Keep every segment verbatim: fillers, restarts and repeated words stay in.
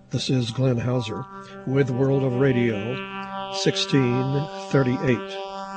This is Glenn Hauser with World of Radio sixteen thirty-eight.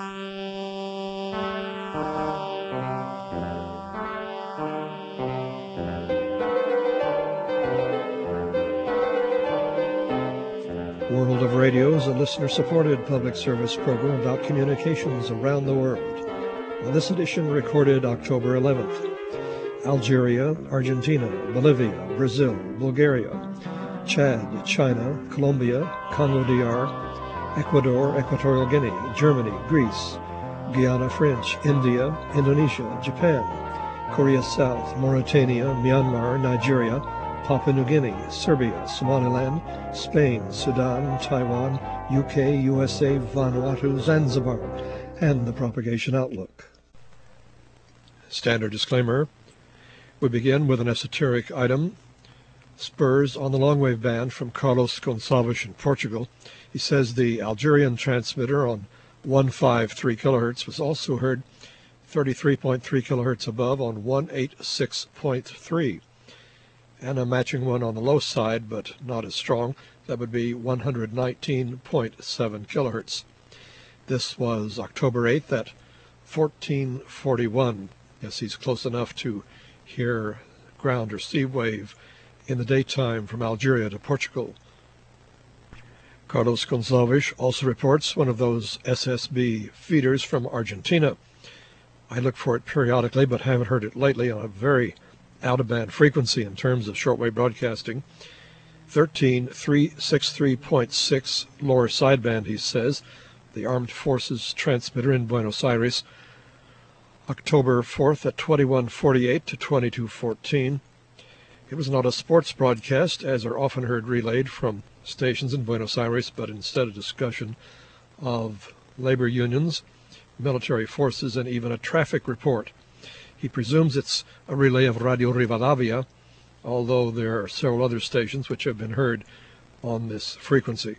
World of Radio is a listener-supported public service program about communications around the world. On this edition, recorded October eleventh. Algeria, Argentina, Bolivia, Brazil, Bulgaria, Chad, China, Colombia, Congo D R, Ecuador, Equatorial Guinea, Germany, Greece, Guyana French, India, Indonesia, Japan, Korea South, Mauritania, Myanmar, Nigeria, Papua New Guinea, Serbia, Somaliland, Spain, Sudan, Taiwan, U K, U S A, Vanuatu, Zanzibar, and the Propagation Outlook. Standard disclaimer. We begin with an esoteric item. Spurs on the long-wave band from Carlos Gonçalves in Portugal. He says the Algerian transmitter on one fifty-three kilohertz was also heard thirty-three point three kilohertz above on one eighty-six point three, and a matching one on the low side, but not as strong. That would be one nineteen point seven kilohertz. This was October eighth at fourteen forty-one. Yes, he's close enough to hear ground or sea wave in the daytime from Algeria to Portugal. Carlos Gonçalves also reports one of those S S B feeders from Argentina. I look for it periodically, but haven't heard it lately on a very out-of-band frequency in terms of shortwave broadcasting. thirteen three sixty-three point six lower sideband, he says, the Armed Forces transmitter in Buenos Aires, October fourth at twenty-one forty-eight to twenty-two fourteen. It was not a sports broadcast, as are often heard relayed from stations in Buenos Aires, but instead a discussion of labor unions, military forces, and even a traffic report. He presumes it's a relay of Radio Rivadavia, although there are several other stations which have been heard on this frequency.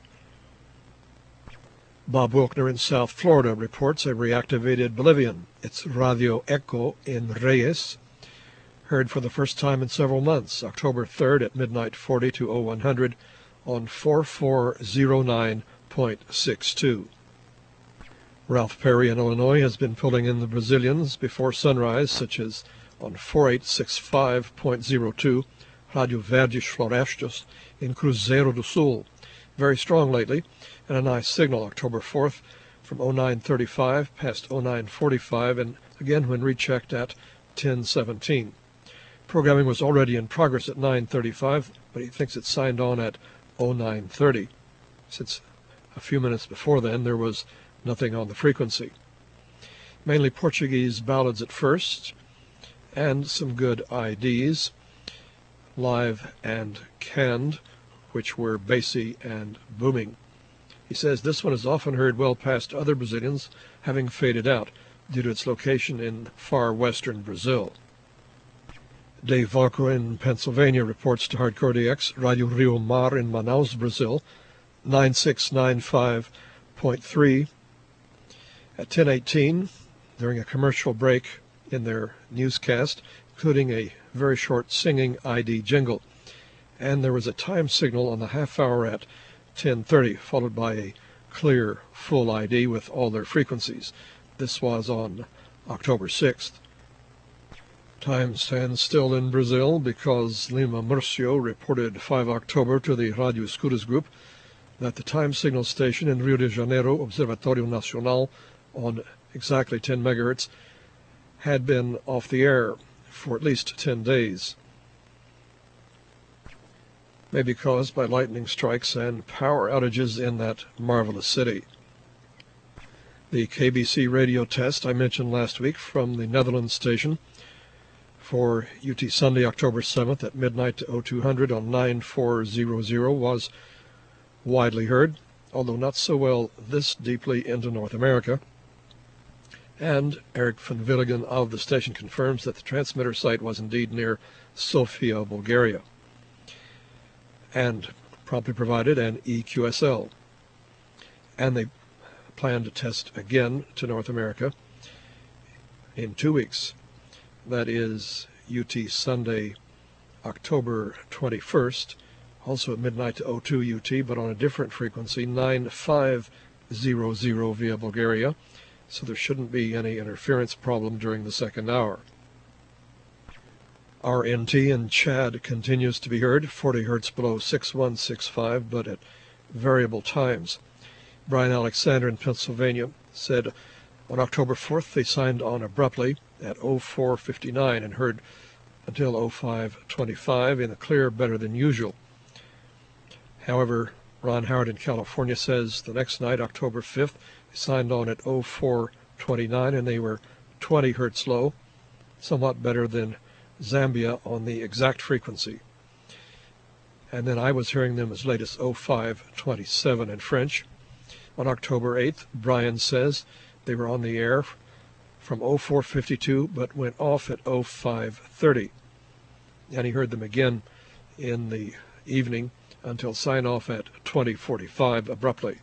Bob Wilkner in South Florida reports a reactivated Bolivian. It's Radio Echo in Reyes, heard for the first time in several months, October third at midnight forty to oh one hundred on forty-four oh nine point six two. Ralph Perry in Illinois has been pulling in the Brazilians before sunrise, such as on forty-eight sixty-five point oh two, Radio Verdes Florestas in Cruzeiro do Sul. Very strong lately, and a nice signal October fourth from oh nine thirty-five past oh nine forty-five, and again when rechecked at ten seventeen. Programming was already in progress at nine thirty-five, but he thinks it signed on at oh nine thirty. Since a few minutes before then there was nothing on the frequency. Mainly Portuguese ballads at first, and some good I Ds, live and canned, which were bassy and booming. He says this one is often heard well past other Brazilians, having faded out due to its location in far western Brazil. Dave Valco in Pennsylvania reports to Hardcore D X, Radio Rio Mar in Manaus, Brazil, ninety-six ninety-five point three. At ten eighteen, during a commercial break in their newscast, including a very short singing I D jingle. And there was a time signal on the half hour at ten thirty, followed by a clear full I D with all their frequencies. This was on October sixth. Time stands still in Brazil because Lima Murcio reported the fifth of October to the Radio Escuras group that the time signal station in Rio de Janeiro, Observatório Nacional, on exactly ten megahertz, had been off the air for at least ten days. May be caused by lightning strikes and power outages in that marvelous city. The K B C radio test I mentioned last week from the Netherlands station for U T Sunday, October seventh at midnight to oh two hundred on nine four hundred was widely heard, although not so well this deeply into North America. And Eric van Willigen of the station confirms that the transmitter site was indeed near Sofia, Bulgaria, and promptly provided an E Q S L. And they plan to test again to North America in two weeks. That is U T Sunday, October twenty-first also at midnight to oh two U T, but on a different frequency, nine five zero zero via Bulgaria, so there shouldn't be any interference problem during the second hour. R N T in Chad continues to be heard, forty hertz below six one six five, but at variable times. Brian Alexander in Pennsylvania said on October fourth they signed on abruptly at oh four fifty-nine and heard until oh five twenty-five in the clear, better than usual. However, Ron Howard in California says the next night, October fifth, they signed on at oh four twenty-nine and they were twenty hertz low, somewhat better than Zambia on the exact frequency. And then I was hearing them as late as oh five twenty-seven in French. On October eighth, Brian says they were on the air from oh four fifty-two but went off at oh five thirty. And he heard them again in the evening until sign off at twenty forty-five abruptly.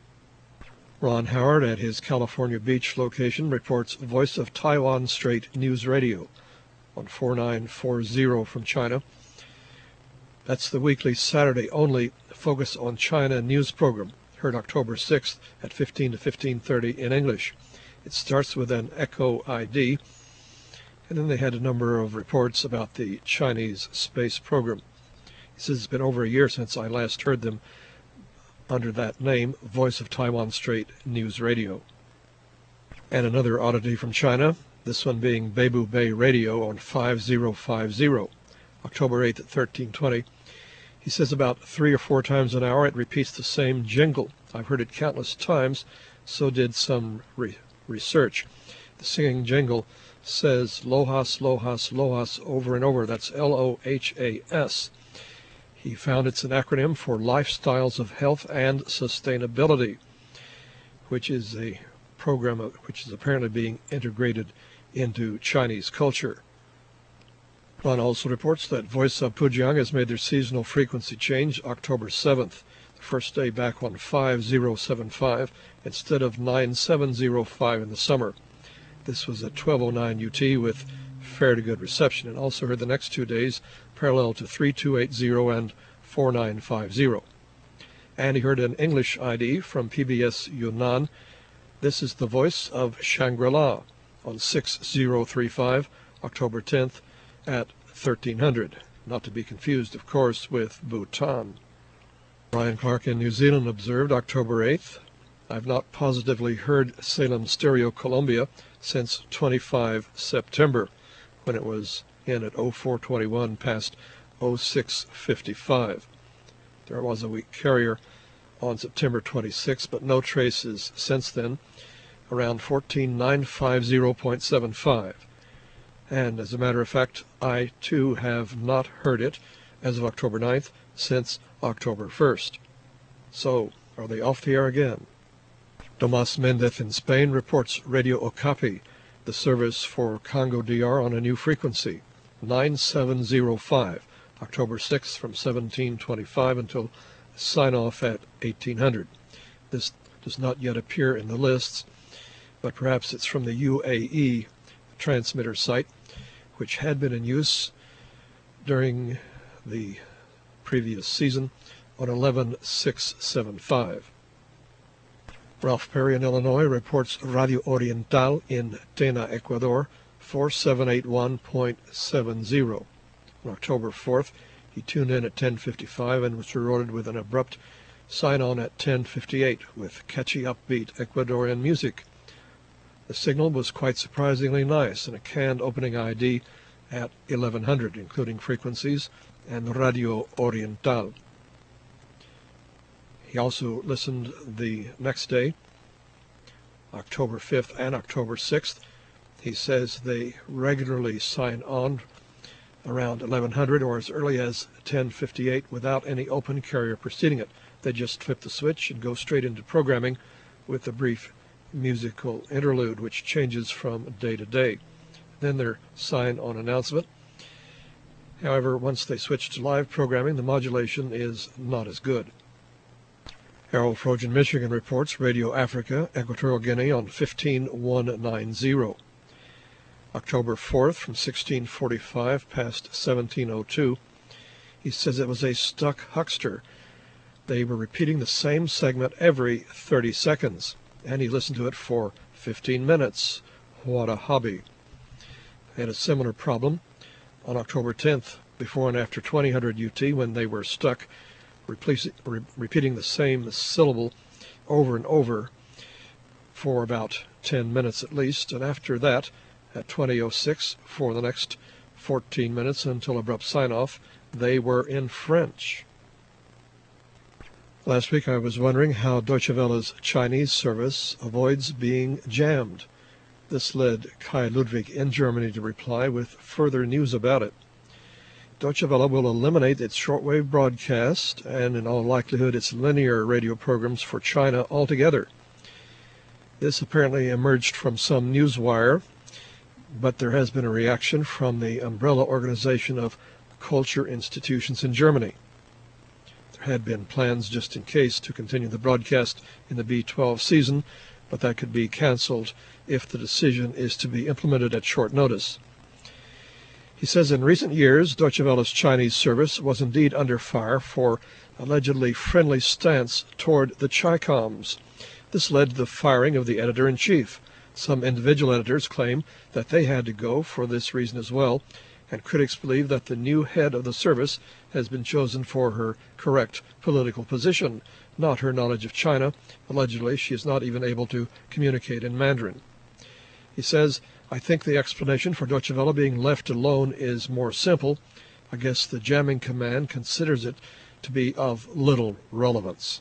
Ron Howard at his California Beach location reports Voice of Taiwan Strait News Radio on forty-nine forty from China. That's the weekly Saturday only Focus on China news program, heard October sixth at fifteen to fifteen thirty in English. It starts with an Echo I D, and then they had a number of reports about the Chinese space program. He says it's been over a year since I last heard them under that name, Voice of Taiwan Strait News Radio. And another oddity from China, this one being Beibu Bay Radio on fifty fifty, October eighth at thirteen twenty. He says about three or four times an hour it repeats the same jingle. I've heard it countless times, so did some re- research. The singing jingle says Lohas, Lohas, Lohas over and over. That's L O H A S. He found it's an acronym for Lifestyles of Health and Sustainability, which is a program which is apparently being integrated into Chinese culture. Ron also reports that Voice of Pujiang has made their seasonal frequency change October seventh, the first day back on fifty seventy-five instead of nine seven zero five in the summer. This was at twelve oh nine U T with fairly good reception, and also heard the next two days parallel to three two eight zero and four nine five zero. And he heard an English I D from P B S Yunnan. This is the Voice of Shangri-La on six oh three five, October tenth at thirteen hundred. Not to be confused, of course, with Bhutan. Brian Clark in New Zealand observed October eighth, I've not positively heard Salem Stereo Columbia since twenty-five September, when it was in at oh four twenty-one past oh six fifty-five. There was a weak carrier on September twenty-sixth, but no traces since then, around fourteen nine fifty point seven five. And as a matter of fact, I too have not heard it as of October ninth since October first. So, are they off the air again? Tomas Mendez in Spain reports Radio Okapi, the service for Congo D R on a new frequency, nine seven zero five, October sixth from seventeen twenty-five until sign-off at eighteen hundred. This does not yet appear in the lists, but perhaps it's from the U A E transmitter site, which had been in use during the previous season on eleven six seventy-five. Ralph Perry in Illinois reports Radio Oriental in Tena, Ecuador, four seven eight one point seven zero. On October fourth, he tuned in at ten fifty-five and was rewarded with an abrupt sign-on at ten fifty-eight with catchy, upbeat Ecuadorian music. The signal was quite surprisingly nice, and a canned opening I D at eleven hundred, including frequencies and Radio Oriental. He also listened the next day, October fifth and October sixth. He says they regularly sign on around eleven hundred or as early as ten fifty-eight without any open carrier preceding it. They just flip the switch and go straight into programming with a brief musical interlude which changes from day to day. Then their sign-on announcement. However, once they switch to live programming, the modulation is not as good. Harold Trojan, Michigan reports Radio Africa, Equatorial Guinea on fifteen one ninety. October fourth from sixteen forty-five past seventeen oh two. He says it was a stuck huckster. They were repeating the same segment every thirty seconds, and he listened to it for fifteen minutes. What a hobby. They had a similar problem on October tenth, before and after twenty hundred U T, when they were stuck repeating, re repeating the same syllable over and over for about ten minutes at least, and after that, at twenty oh six, for the next fourteen minutes until abrupt sign-off, they were in French. Last week I was wondering how Deutsche Welle's Chinese service avoids being jammed. This led Kai Ludwig in Germany to reply with further news about it. Deutsche Welle will eliminate its shortwave broadcast and in all likelihood its linear radio programs for China altogether. This apparently emerged from some newswire, but there has been a reaction from the umbrella organization of culture institutions in Germany. There had been plans just in case to continue the broadcast in the B twelve season, but that could be canceled if the decision is to be implemented at short notice. He says in recent years, Deutsche Welle's Chinese service was indeed under fire for allegedly friendly stance toward the Chi-Coms. This led to the firing of the editor-in-chief. Some individual editors claim that they had to go for this reason as well, and critics believe that the new head of the service has been chosen for her correct political position, not her knowledge of China. Allegedly, she is not even able to communicate in Mandarin. He says, I think the explanation for Deutsche Welle being left alone is more simple. I guess the jamming command considers it to be of little relevance.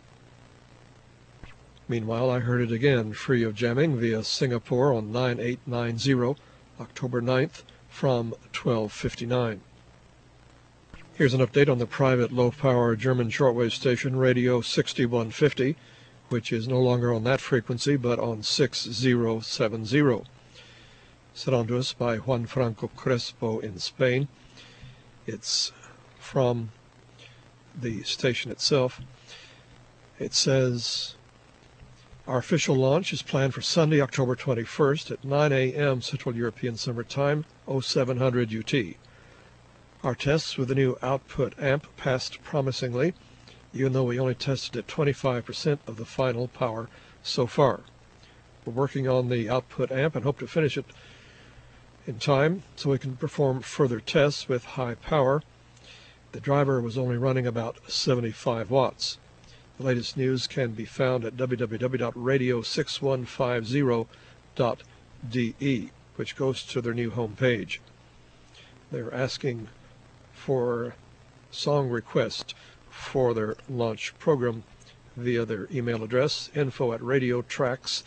Meanwhile, I heard it again, free of jamming, via Singapore on nine eight nine zero, October ninth, from twelve fifty-nine. Here's an update on the private low-power German shortwave station Radio sixty-one fifty, which is no longer on that frequency, but on six zero seven zero. Sent on to us by Juan Franco Crespo in Spain. It's from the station itself. It says, our official launch is planned for Sunday, October twenty-first at nine A M Central European Summer Time, oh seven hundred U T. Our tests with the new output amp passed promisingly, even though we only tested at twenty-five percent of the final power so far. We're working on the output amp and hope to finish it in time so we can perform further tests with high power. The driver was only running about seventy-five watts. The latest news can be found at w w w dot radio six one five zero dot d e, which goes to their new homepage. They're asking for song requests for their launch program via their email address, info at radiotrax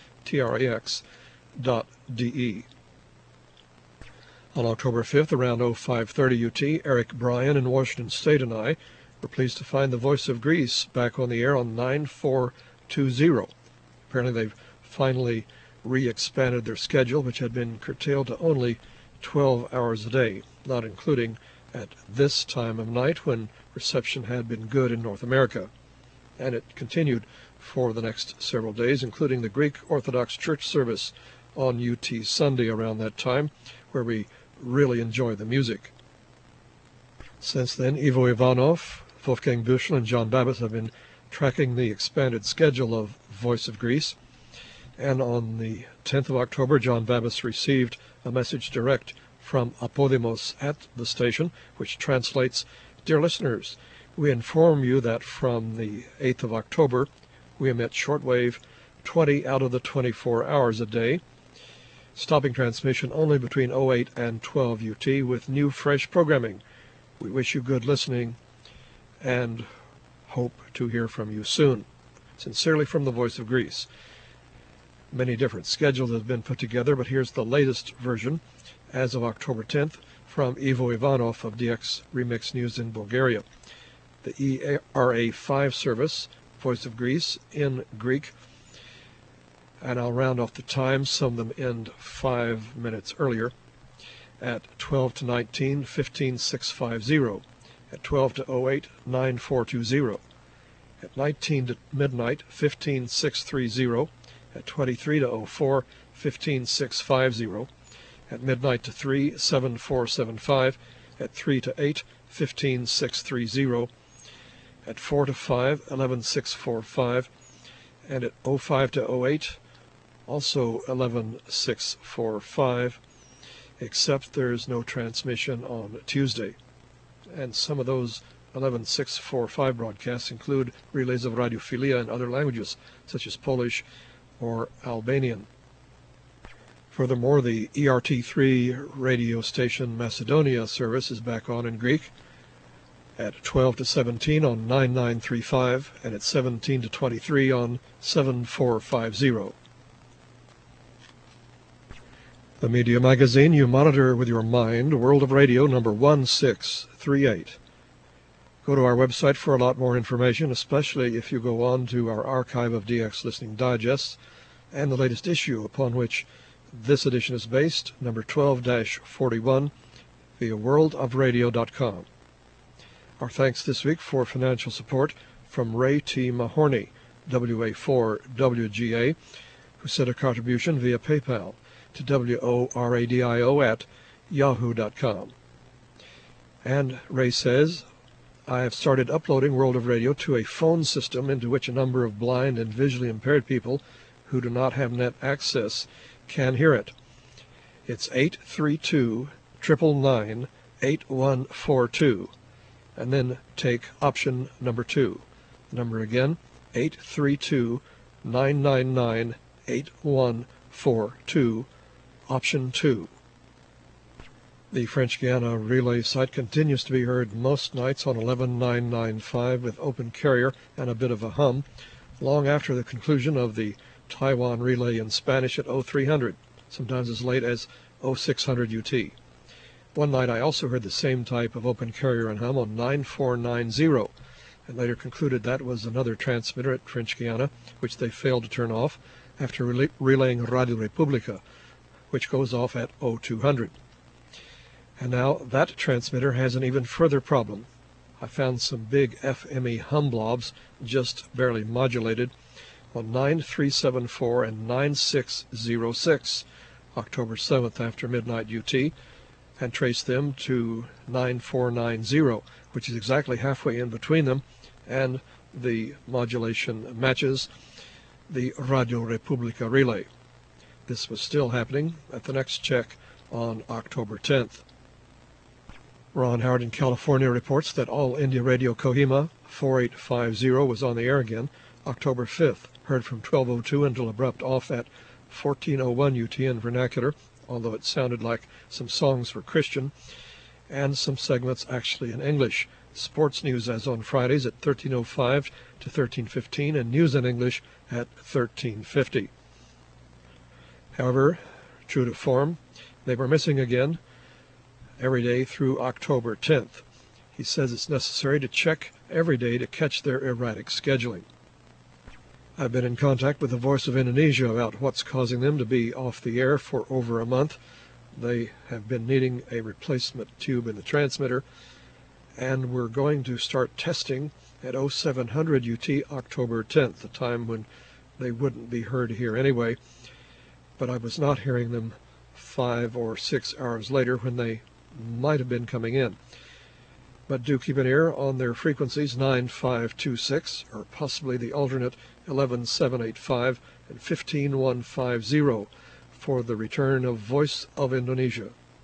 dot d e. On October fifth, around oh five thirty U T, Eric Bryan in Washington State and I were pleased to find the Voice of Greece back on the air on nine four two zero. Apparently they've finally re-expanded their schedule, which had been curtailed to only twelve hours a day, not including at this time of night when reception had been good in North America. And it continued for the next several days, including the Greek Orthodox Church service on U T Sunday around that time, where we really enjoy the music. Since then, Ivo Ivanov, Wolfgang Büchel, and John Babbitt have been tracking the expanded schedule of Voice of Greece, and on the tenth of October, John Babbitt received a message direct from Apodimos at the station, which translates, Dear listeners, we inform you that from the eighth of October, we emit shortwave twenty out of the twenty-four hours a day, stopping transmission only between oh eight and twelve U T with new fresh programming. We wish you good listening and hope to hear from you soon. Sincerely from the Voice of Greece. Many different schedules have been put together, but here's the latest version as of October tenth from Ivo Ivanov of D X Remix News in Bulgaria. The E R A five service, Voice of Greece, in Greek, and I'll round off the times. Some of them end five minutes earlier. At twelve to nineteen, fifteen six fifty. At twelve to oh eight, nine four two zero. At nineteen to midnight, fifteen six thirty. At twenty-three to oh four, fifteen six fifty. At midnight to three, seven four seven five. at three to eight, fifteen six thirty, at four to five, eleven six forty-five, and at oh five to oh eight, also eleven six forty-five, except there's no transmission on Tuesday. And some of those eleven six forty-five broadcasts include relays of radiophilia in other languages, such as Polish or Albanian. Furthermore, the E R T three radio station Macedonia service is back on in Greek at twelve to seventeen on nine nine three five and at seventeen to twenty-three on seven four five zero. The media magazine you monitor with your mind, World of Radio number one six three eight. Go to our website for a lot more information, especially if you go on to our archive of D X Listening Digests and the latest issue upon which this edition is based, number twelve dash forty-one, via world of radio dot com. Our thanks this week for financial support from Ray T. Mahorny, W A four W G A, who sent a contribution via PayPal to W O R A D I O at yahoo dot com. And Ray says, I have started uploading World of Radio to a phone system into which a number of blind and visually impaired people who do not have net access can hear it. It's eight three two, nine nine nine, eight one four two, and then take option number two. The number again, eight three two, nine nine nine, eight one four two, option two. The French Guiana relay site continues to be heard most nights on eleven nine ninety-five with open carrier and a bit of a hum, long after the conclusion of the Taiwan relay in Spanish at oh three hundred, sometimes as late as oh six hundred U T. One night I also heard the same type of open carrier and hum on nine four nine zero, and later concluded that was another transmitter at French Guiana, which they failed to turn off after rel- relaying Radio Republica, which goes off at oh two hundred. And now that transmitter has an even further problem. I found some big F M E hum blobs, just barely modulated, on nine three seven four and nine six zero six, October seventh after midnight U T, and traced them to nine four nine zero, which is exactly halfway in between them, and the modulation matches the Radio Republica relay. This was still happening at the next check on October tenth. Ron Howard in California reports that All India Radio Kohima four eight five zero was on the air again October fifth, heard from twelve oh two until abrupt off at fourteen oh one U T in vernacular, although it sounded like some songs were Christian, and some segments actually in English. Sports news as on Fridays at thirteen oh five to thirteen fifteen, and news in English at thirteen fifty. However, true to form, they were missing again every day through October tenth. He says it's necessary to check every day to catch their erratic scheduling. I've been in contact with the Voice of Indonesia about what's causing them to be off the air for over a month. They have been needing a replacement tube in the transmitter, and we're going to start testing at oh seven hundred U T October tenth, the time when they wouldn't be heard here anyway, but I was not hearing them five or six hours later when they might have been coming in. But do keep an ear on their frequencies nine five two six, or possibly the alternate eleven seven eighty-five and fifteen one fifty for the return of Voice of Indonesia.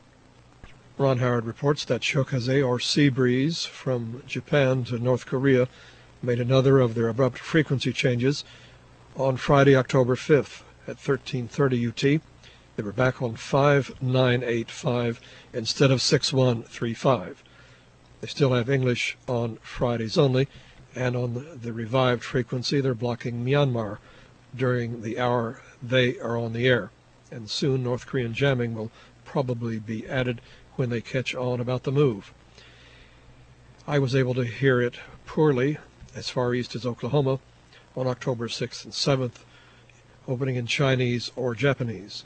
Ron Howard reports that Shokaze, or sea breeze, from Japan to North Korea made another of their abrupt frequency changes on Friday, October fifth at thirteen thirty U T. They were back on five nine eight five instead of six one three five. They still have English on Fridays only, and on the, the revived frequency they're blocking Myanmar during the hour they are on the air, and soon North Korean jamming will probably be added when they catch on about the move. I was able to hear it poorly as far east as Oklahoma on October sixth and seventh, opening in Chinese or Japanese.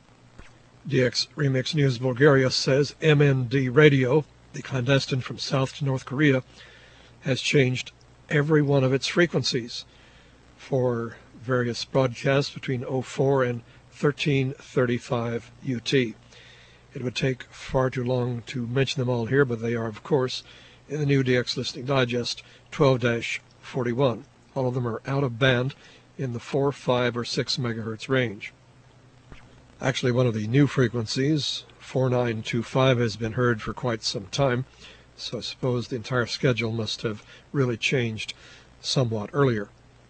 D X Remix News Bulgaria says M N D Radio, the clandestine from South to North Korea, has changed every one of its frequencies for various broadcasts between oh four and thirteen thirty-five U T. It would take far too long to mention them all here, but they are, of course, in the new D X Listening Digest twelve dash forty-one. All of them are out of band in the four, five, or six megahertz range. Actually, one of the new frequencies, four nine two five, has been heard for quite some time, so I suppose the entire schedule must have really changed somewhat earlier.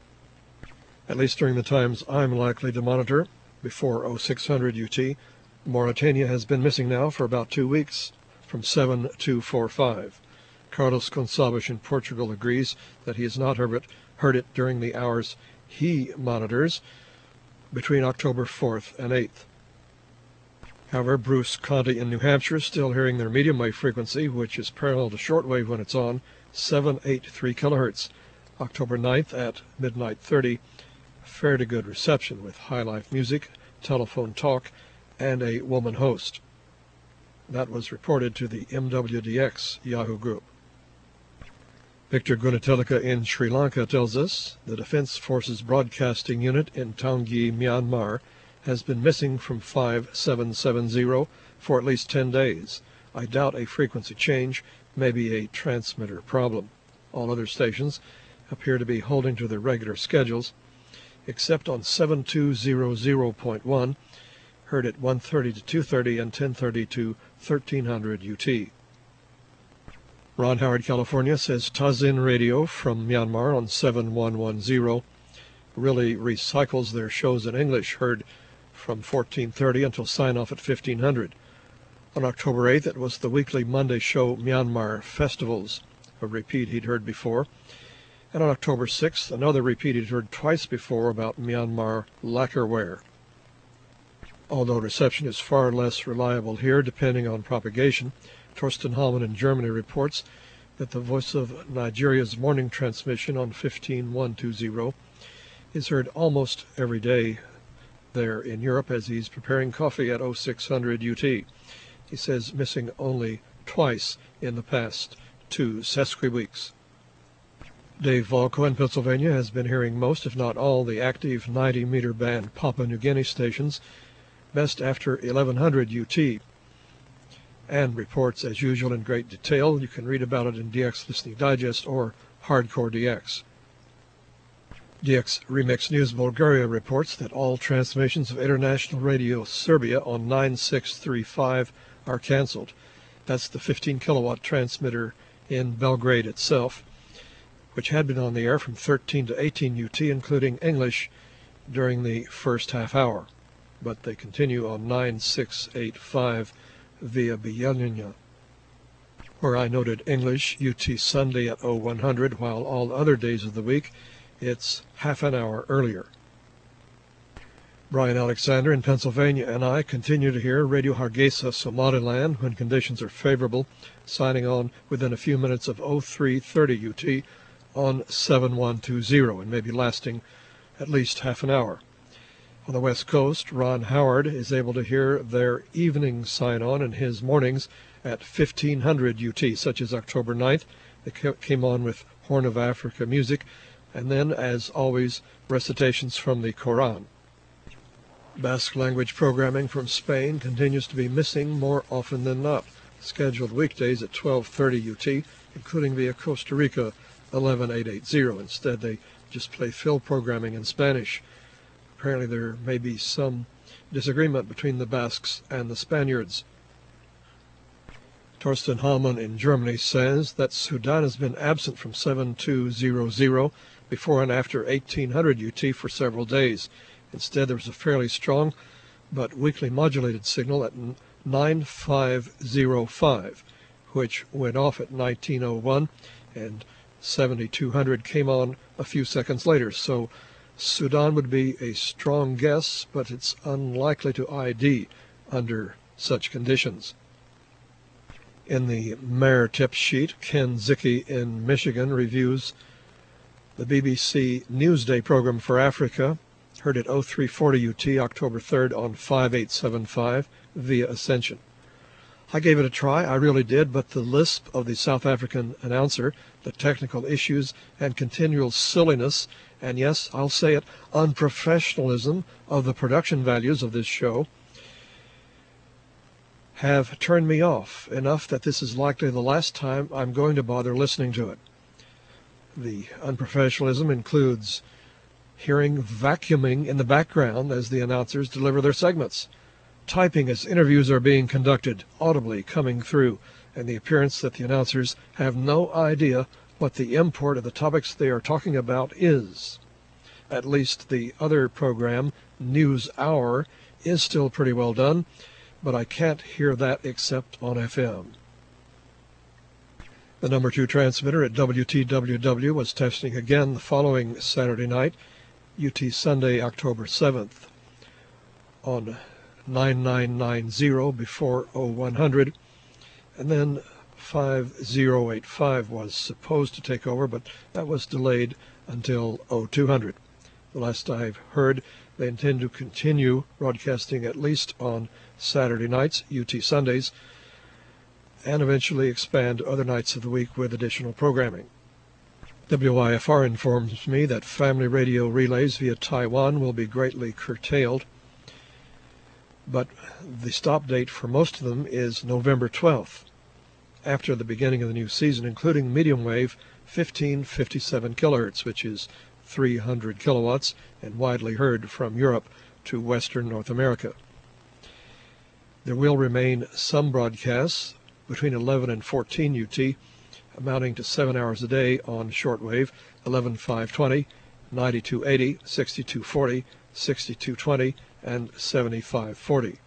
At least during the times I'm likely to monitor, before oh six hundred U T, Mauritania has been missing now for about two weeks, from seven two four five. Carlos Gonçalves in Portugal agrees that he has not heard it, heard it during the hours he monitors between October fourth and eighth. However, Bruce Conti in New Hampshire is still hearing their medium wave frequency, which is parallel to shortwave when it's on, seven eighty-three kilohertz. October ninth at midnight thirty, fairly good reception with high life music, telephone talk, and a woman host. That was reported to the M W D X Yahoo group. Victor Gunatilaka in Sri Lanka tells us the Defense Forces Broadcasting Unit in Taungyi, Myanmar, has been missing from five seven seven zero for at least ten days. I doubt a frequency change may be a transmitter problem. All other stations appear to be holding to their regular schedules, except on seven two zero zero point one, heard at one thirty to two thirty and ten thirty to thirteen hundred U T. Ron Howard, California, says Tazin Radio from Myanmar on seven one one zero really recycles their shows in English, heard from fourteen thirty until sign-off at fifteen hundred. On October eighth, it was the weekly Monday show Myanmar Festivals, a repeat he'd heard before. And on October sixth, another repeat he'd heard twice before about Myanmar lacquerware. Although reception is far less reliable here, depending on propagation, Torsten Hallman in Germany reports that the Voice of Nigeria's morning transmission on fifteen one twenty is heard almost every day there in Europe as he's preparing coffee at oh six hundred U T. He says missing only twice in the past two sesqui weeks. Dave Volko in Pennsylvania has been hearing most, if not all, the active ninety meter band Papua New Guinea stations, best after eleven hundred U T, and reports as usual in great detail. You can read about it in D X Listening Digest or Hardcore D X. D X Remix News Bulgaria reports that all transmissions of International Radio Serbia on nine six three five are canceled. That's the fifteen kilowatt transmitter in Belgrade itself, which had been on the air from thirteen to eighteen U T, including English, during the first half hour. But they continue on nine six eight five via Bijeljina, where I noted English U T Sunday at oh one hundred, while all other days of the week it's half an hour earlier. Brian Alexander in Pennsylvania and I continue to hear Radio Hargeisa Somaliland when conditions are favorable, signing on within a few minutes of oh three thirty U T on seven one two zero, and maybe lasting at least half an hour. On the West Coast, Ron Howard is able to hear their evening sign-on in his mornings at fifteen hundred U T, such as October ninth. They came on with Horn of Africa music, and then, as always, recitations from the Quran. Basque language programming from Spain continues to be missing more often than not. Scheduled weekdays at twelve thirty U T, including via Costa Rica eleven eight eighty. Instead, they just play fill programming in Spanish. Apparently there may be some disagreement between the Basques and the Spaniards. Torsten Hallman in Germany says that Sudan has been absent from seven two zero zero before and after eighteen hundred U T for several days. Instead, there was a fairly strong but weakly modulated signal at nine five zero five, which went off at nineteen oh one, and seventy-two hundred came on a few seconds later. So Sudan would be a strong guess, but it's unlikely to I D under such conditions. In the Mayor tip sheet, Ken Zicki in Michigan reviews the B B C Newsday program for Africa, heard at oh three forty U T October third on five eight seven five via Ascension. I gave it a try, I really did, but the lisp of the South African announcer, the technical issues and continual silliness, and yes, I'll say it, unprofessionalism of the production values of this show have turned me off enough that this is likely the last time I'm going to bother listening to it. The unprofessionalism includes hearing vacuuming in the background as the announcers deliver their segments, typing as interviews are being conducted, audibly coming through, and the appearance that the announcers have no idea what the import of the topics they are talking about is. At least the other program, News Hour, is still pretty well done, but I can't hear that except on F M. The number two transmitter at W T W W was testing again the following Saturday night, U T Sunday, October seventh, on nine nine nine zero before oh one hundred, and then five zero eight five was supposed to take over, but that was delayed until oh two hundred. The last I've heard, they intend to continue broadcasting at least on Saturday nights, U T Sundays, and eventually expand other nights of the week with additional programming. W I F R informs me that family radio relays via Taiwan will be greatly curtailed, but the stop date for most of them is November twelfth, after the beginning of the new season, including medium wave fifteen fifty-seven kilohertz, which is three hundred kilowatts and widely heard from Europe to Western North America. There will remain some broadcasts between eleven and fourteen U T, amounting to seven hours a day on shortwave, eleven five twenty, ninety-two eighty, sixty-two forty, sixty-two twenty, and seventy-five forty.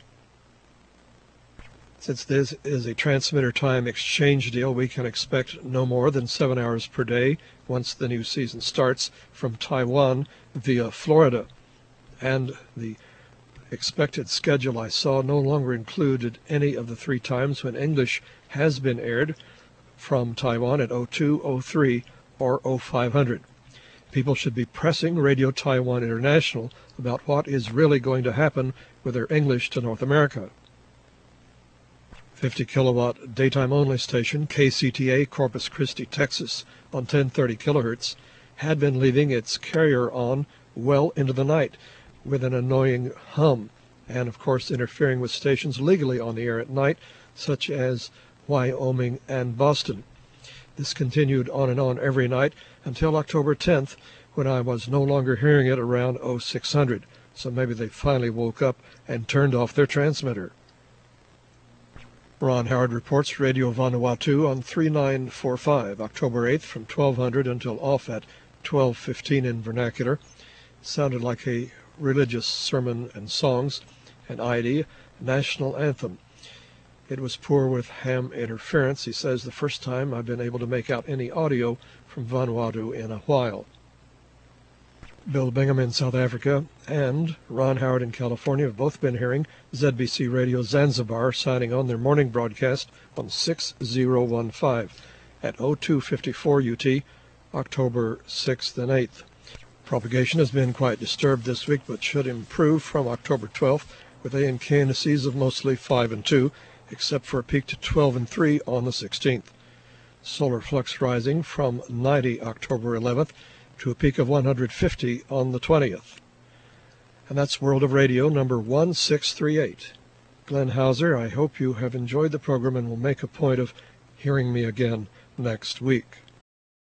Since this is a transmitter time exchange deal, we can expect no more than seven hours per day once the new season starts from Taiwan via Florida. And the expected schedule I saw no longer included any of the three times when English has been aired from Taiwan at oh two, oh three, or oh five hundred. People should be pressing Radio Taiwan International about what is really going to happen with their English to North America. fifty kilowatt daytime only station K C T A Corpus Christi, Texas on ten thirty kilohertz had been leaving its carrier on well into the night with an annoying hum, and of course interfering with stations legally on the air at night, such as Wyoming and Boston. This continued on and on every night until October tenth, when I was no longer hearing it around oh six hundred, so maybe they finally woke up and turned off their transmitter. Ron Howard reports Radio Vanuatu on three nine four five, October eighth from twelve hundred until off at twelve fifteen in vernacular. Sounded like a religious sermon and songs, and I D, national anthem. It was poor with ham interference. He says the first time I've been able to make out any audio from Vanuatu in a while. Bill Bingham in South Africa and Ron Howard in California have both been hearing Z B C Radio Zanzibar signing on their morning broadcast on six oh fifteen at oh two fifty-four U T, October sixth and eighth. Propagation has been quite disturbed this week, but should improve from October twelfth with A and K indices of mostly five and two, except for a peak to twelve and three on the sixteenth. Solar flux rising from ninety October eleventh to a peak of one hundred fifty on the twentieth. And that's World of Radio number one six three eight. Glenn Hauser, I hope you have enjoyed the program and will make a point of hearing me again next week.